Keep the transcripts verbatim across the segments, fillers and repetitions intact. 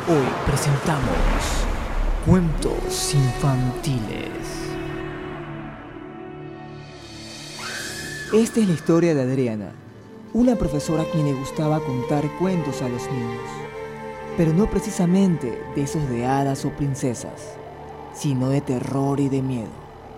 Hoy presentamos cuentos infantiles. Esta es la historia de Adriana, una profesora a quien le gustaba contar cuentos a los niños, pero no precisamente de esos de hadas o princesas, sino de terror y de miedo.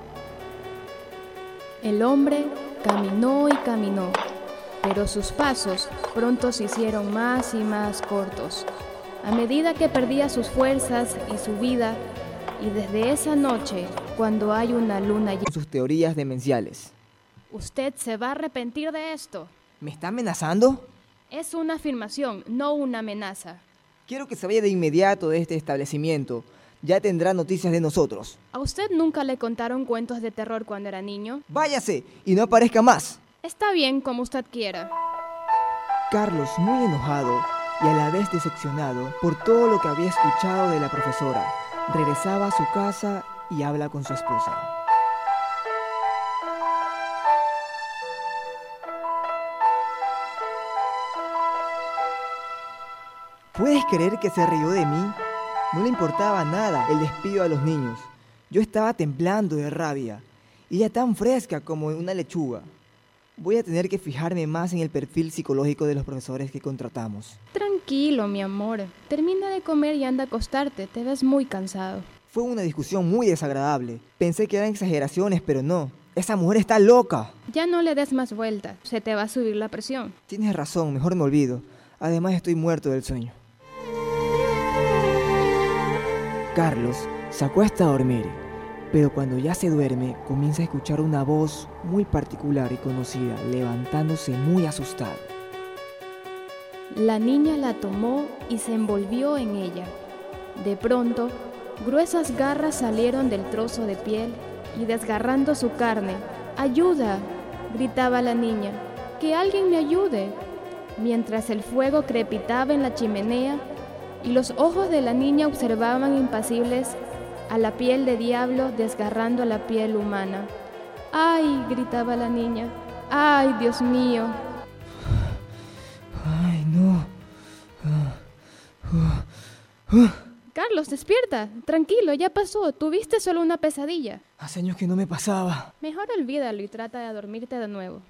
El hombre caminó y caminó, pero sus pasos pronto se hicieron más y más cortos, a medida que perdía sus fuerzas y su vida, y desde esa noche, cuando hay una luna llena, Sus teorías demenciales. usted se va a arrepentir de esto. ¿Me está amenazando? Es una afirmación, no una amenaza. Quiero que se vaya de inmediato de este establecimiento. Ya tendrá noticias de nosotros. ¿A usted nunca le contaron cuentos de terror cuando era niño? ¡Váyase y no aparezca más! Está bien, como usted quiera. Carlos, muy enojado y a la vez decepcionado por todo lo que había escuchado de la profesora, regresaba a su casa y habla con su esposa. ¿Puedes creer que se rió de mí? No le importaba nada el despido a los niños. Yo estaba temblando de rabia, y ella tan fresca como una lechuga. Voy a tener que fijarme más en el perfil psicológico de los profesores que contratamos. Tranquilo, mi amor. Termina de comer y anda a acostarte. Te ves muy cansado. Fue una discusión muy desagradable. Pensé que eran exageraciones, pero no. Esa mujer está loca. Ya no le des más vueltas. Se te va a subir la presión. Tienes razón, mejor me olvido. Además estoy muerto del sueño. Carlos se acuesta a dormir, pero cuando ya se duerme, comienza a escuchar una voz muy particular y conocida, levantándose muy asustado. La niña la tomó y se envolvió en ella. De pronto, gruesas garras salieron del trozo de piel y desgarrando su carne. ¡Ayuda!, gritaba la niña. ¡Que alguien me ayude! Mientras el fuego crepitaba en la chimenea y los ojos de la niña observaban impasibles a la piel de diablo desgarrando la piel humana. ¡Ay!, gritaba la niña. ¡Ay, Dios mío! ¡Ay, no! Carlos, despierta. Tranquilo, ya pasó. Tuviste solo una pesadilla. Hace años que no me pasaba. Mejor olvídalo y trata de dormirte de nuevo.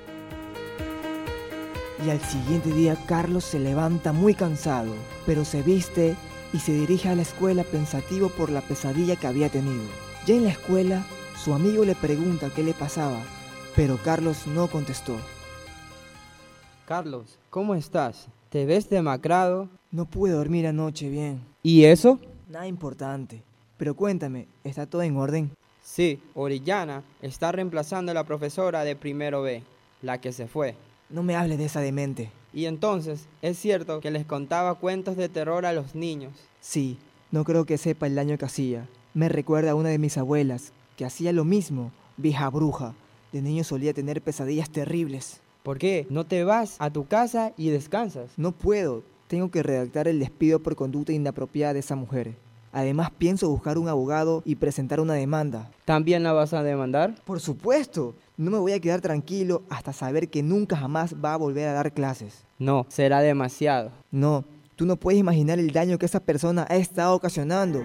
Y al siguiente día Carlos se levanta muy cansado, pero se viste y se dirige a la escuela pensativo por la pesadilla que había tenido. Ya en la escuela, su amigo le pregunta qué le pasaba, pero Carlos no contestó. Carlos, ¿cómo estás? ¿Te ves demacrado? No pude dormir anoche bien. ¿Y eso? Nada importante. Pero cuéntame, ¿está todo en orden? Sí, Orellana está reemplazando a la profesora de primero B, la que se fue. No me hables de esa demente. Y entonces, ¿es cierto que les contaba cuentos de terror a los niños? Sí, no creo que sepa el daño que hacía. Me recuerda a una de mis abuelas, que hacía lo mismo, vieja bruja. De niño solía tener pesadillas terribles. ¿Por qué? ¿No te vas a tu casa y descansas? No puedo, tengo que redactar el despido por conducta inapropiada de esa mujer. Además pienso buscar un abogado y presentar una demanda. ¿También la vas a demandar? Por supuesto, no me voy a quedar tranquilo hasta saber que nunca jamás va a volver a dar clases. No, será demasiado. No, tú no puedes imaginar el daño que esa persona ha estado ocasionando.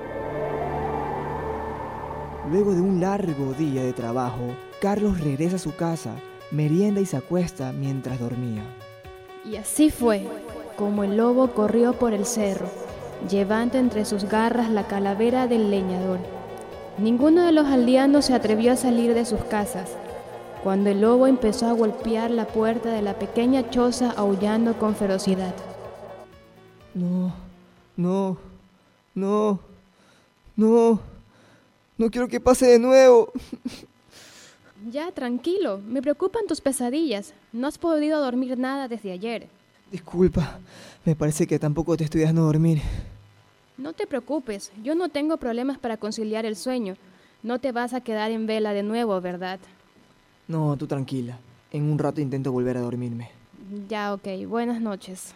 Luego de un largo día de trabajo, Carlos regresa a su casa, merienda y se acuesta mientras dormía. Y así fue, como el lobo corrió por el cerro, llevando entre sus garras la calavera del leñador. Ninguno de los aldeanos se atrevió a salir de sus casas, cuando el lobo empezó a golpear la puerta de la pequeña choza aullando con ferocidad. No, no, no, no, no quiero que pase de nuevo. Ya, tranquilo, me preocupan tus pesadillas. No has podido dormir nada desde ayer. Disculpa, me parece que tampoco te estoy dejando dormir. No te preocupes, yo no tengo problemas para conciliar el sueño. No te vas a quedar en vela de nuevo, ¿verdad? No, tú tranquila. En un rato intento volver a dormirme. Ya, ok. Buenas noches.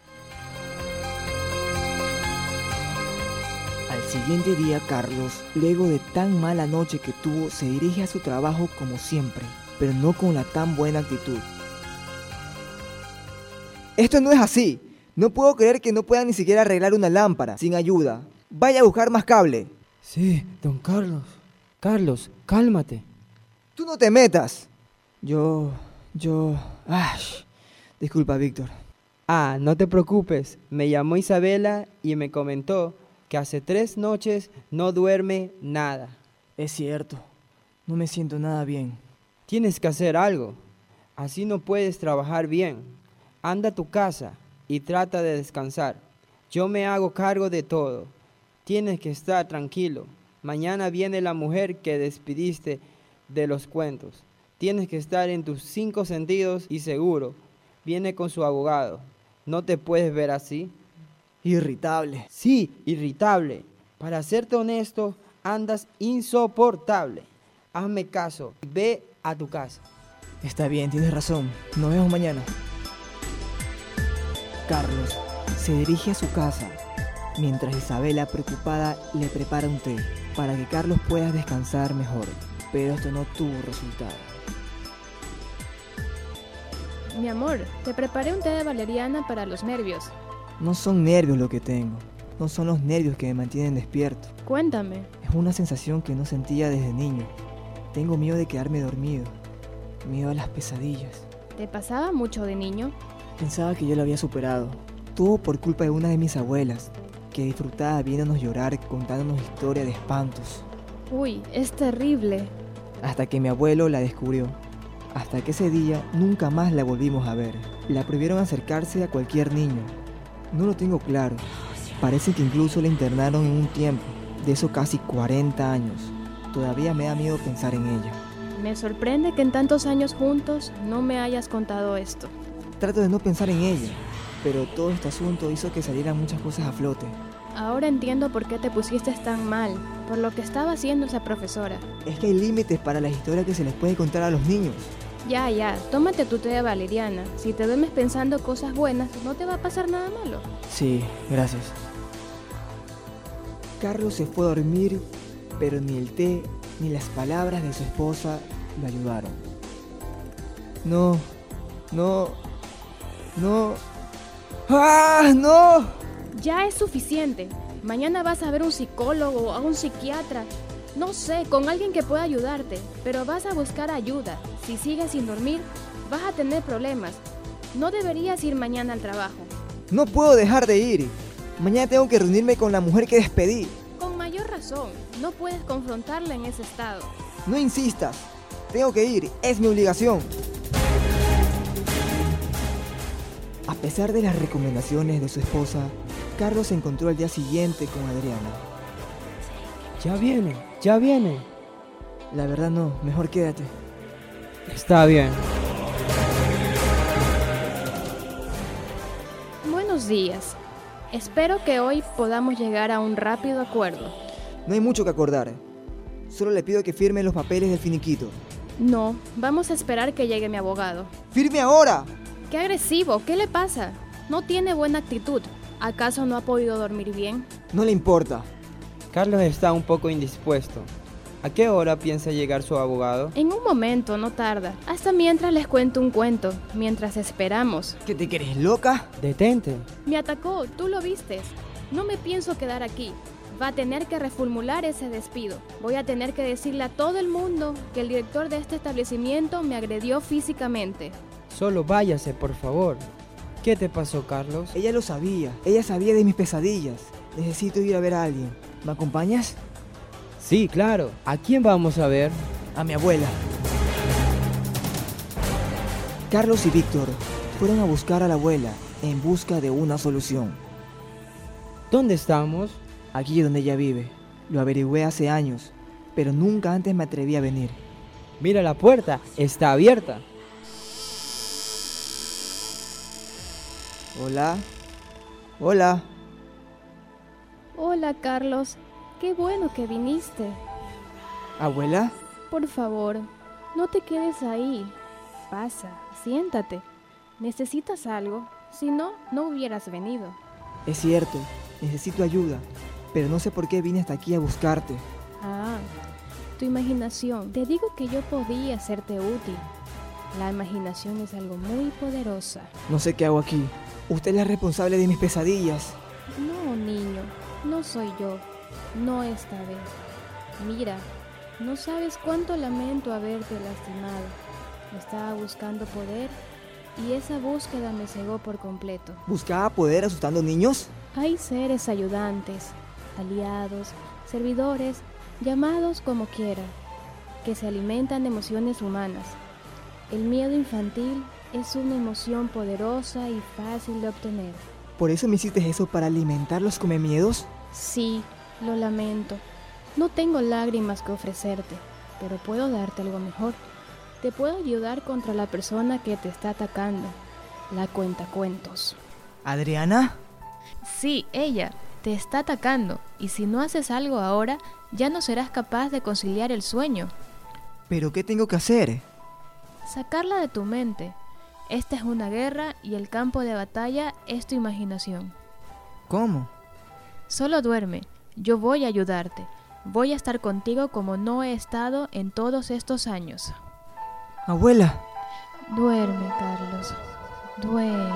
Al siguiente día, Carlos, luego de tan mala noche que tuvo, se dirige a su trabajo como siempre, pero no con la tan buena actitud. Esto no es así. No puedo creer que no puedan ni siquiera arreglar una lámpara sin ayuda. Vaya a buscar más cable. Sí, don Carlos. Carlos, cálmate. ¡Tú no te metas! Yo... yo... ¡Ah! Disculpa, Víctor. Ah, no te preocupes. Me llamó Isabela y me comentó que hace tres noches no duerme nada. Es cierto. No me siento nada bien. Tienes que hacer algo. Así no puedes trabajar bien. Anda a tu casa y trata de descansar. Yo me hago cargo de todo. Tienes que estar tranquilo. Mañana viene la mujer que despidiste de los cuentos. Tienes que estar en tus cinco sentidos y seguro. Viene con su abogado. ¿No te puedes ver así? Irritable. Sí, irritable. Para serte honesto, andas insoportable. Hazme caso. Ve a tu casa. Está bien, tienes razón. Nos vemos mañana. Carlos se dirige a su casa, mientras Isabela, preocupada, le prepara un té para que Carlos pueda descansar mejor. Pero esto no tuvo resultado. Mi amor, te preparé un té de valeriana para los nervios. No son nervios lo que tengo. No son los nervios que me mantienen despierto. Cuéntame. Es una sensación que no sentía desde niño. Tengo miedo de quedarme dormido. Miedo a las pesadillas. ¿Te pasaba mucho de niño? Pensaba que yo lo había superado. Todo por culpa de una de mis abuelas, que disfrutaba viéndonos llorar contándonos historias de espantos. Uy, es terrible. Hasta que mi abuelo la descubrió. Hasta que ese día nunca más la volvimos a ver. La prohibieron acercarse a cualquier niño. No lo tengo claro. Parece que incluso la internaron en un tiempo, de esos casi cuarenta años. Todavía me da miedo pensar en ella. Me sorprende que en tantos años juntos no me hayas contado esto. Trato de no pensar en ella, pero todo este asunto hizo que salieran muchas cosas a flote. Ahora entiendo por qué te pusiste tan mal, por lo que estaba haciendo esa profesora. Es que hay límites para las historias que se les puede contar a los niños. Ya, ya, tómate tu té de valeriana. Si te duermes pensando cosas buenas, no te va a pasar nada malo. Sí, gracias. Carlos se fue a dormir, pero ni el té ni las palabras de su esposa lo ayudaron. No, no, no. ¡Ah, no! Ya es suficiente. Mañana vas a ver un psicólogo o a un psiquiatra. No sé, con alguien que pueda ayudarte, pero vas a buscar ayuda. Si sigues sin dormir, vas a tener problemas. No deberías ir mañana al trabajo. No puedo dejar de ir. Mañana tengo que reunirme con la mujer que despedí. Con mayor razón, no puedes confrontarla en ese estado. No insistas. Tengo que ir, es mi obligación. A pesar de las recomendaciones de su esposa, Carlos se encontró al día siguiente con Adriana. Ya viene, ya viene. La verdad no, mejor quédate. Está bien. Buenos días. Espero que hoy podamos llegar a un rápido acuerdo. No hay mucho que acordar. Solo le pido que firme los papeles del finiquito. No, vamos a esperar que llegue mi abogado. ¡Firme ahora! ¡Qué agresivo! ¿Qué le pasa? No tiene buena actitud. ¿Acaso no ha podido dormir bien? No le importa. Carlos está un poco indispuesto. ¿A qué hora piensa llegar su abogado? En un momento, no tarda. Hasta mientras les cuento un cuento, mientras esperamos. ¿Qué te crees, loca? Detente. Me atacó, tú lo vistes. No me pienso quedar aquí. Va a tener que reformular ese despido. Voy a tener que decirle a todo el mundo que el director de este establecimiento me agredió físicamente. Solo váyase, por favor. ¿Qué te pasó, Carlos? Ella lo sabía. Ella sabía de mis pesadillas. Necesito ir a ver a alguien. ¿Me acompañas? Sí, claro. ¿A quién vamos a ver? A mi abuela. Carlos y Víctor fueron a buscar a la abuela en busca de una solución. ¿Dónde estamos? Aquí donde ella vive. Lo averigüé hace años, pero nunca antes me atreví a venir. Mira, la puerta está abierta. Hola. Hola. Hola, Carlos. Qué bueno que viniste. ¿Abuela? Por favor, no te quedes ahí. Pasa, siéntate. ¿Necesitas algo? Si no, no hubieras venido. Es cierto, necesito ayuda, pero no sé por qué vine hasta aquí a buscarte. Ah, tu imaginación. Te digo que yo podía serte útil. La imaginación es algo muy poderosa. No sé qué hago aquí. Usted es la responsable de mis pesadillas. No, niño, no soy yo. No esta vez. Mira, no sabes cuánto lamento haberte lastimado. Estaba buscando poder y esa búsqueda me cegó por completo. ¿Buscaba poder asustando niños? Hay seres ayudantes, aliados, servidores, llamados como quiera, que se alimentan de emociones humanas. El miedo infantil es una emoción poderosa y fácil de obtener. ¿Por eso me hiciste eso, para alimentar los comemiedos? Sí, lo lamento. No tengo lágrimas que ofrecerte, pero puedo darte algo mejor. Te puedo ayudar contra la persona que te está atacando, la cuentacuentos. ¿Adriana? Sí, ella te está atacando, y si no haces algo ahora, ya no serás capaz de conciliar el sueño. ¿Pero qué tengo que hacer? Sacarla de tu mente. Esta es una guerra y el campo de batalla es tu imaginación. ¿Cómo? Solo duerme, yo voy a ayudarte. Voy a estar contigo como no he estado en todos estos años. Abuela. Duerme, Carlos. Duerme.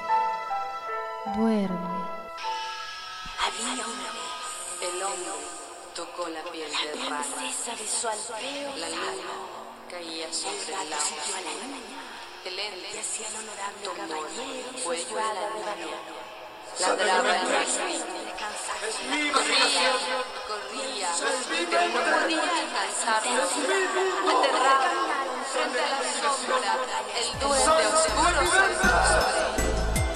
Duerme. Había una vez. El hombre tocó la piel del rana. De su alfeo, La luna caía sobre el agua. El ente tomó el cuello de la niña. Ladraba el río. Corría, corría, pero no podía alcanzarlo. Aterraba frente a la sombra. El duende oscuro saltó sobre él.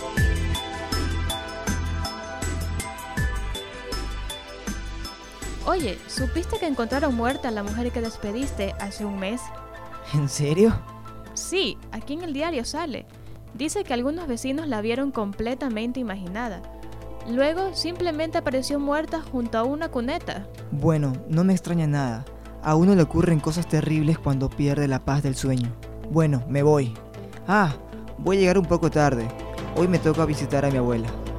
Oye, ¿supiste que encontraron muerta a la mujer que despediste hace un mes? ¿En serio? Sí, aquí en el diario sale. Dice que algunos vecinos la vieron completamente imaginada. Luego simplemente apareció muerta junto a una cuneta. Bueno, no me extraña nada. A uno le ocurren cosas terribles cuando pierde la paz del sueño. Bueno, me voy. Ah, voy a llegar un poco tarde. Hoy me toca visitar a mi abuela.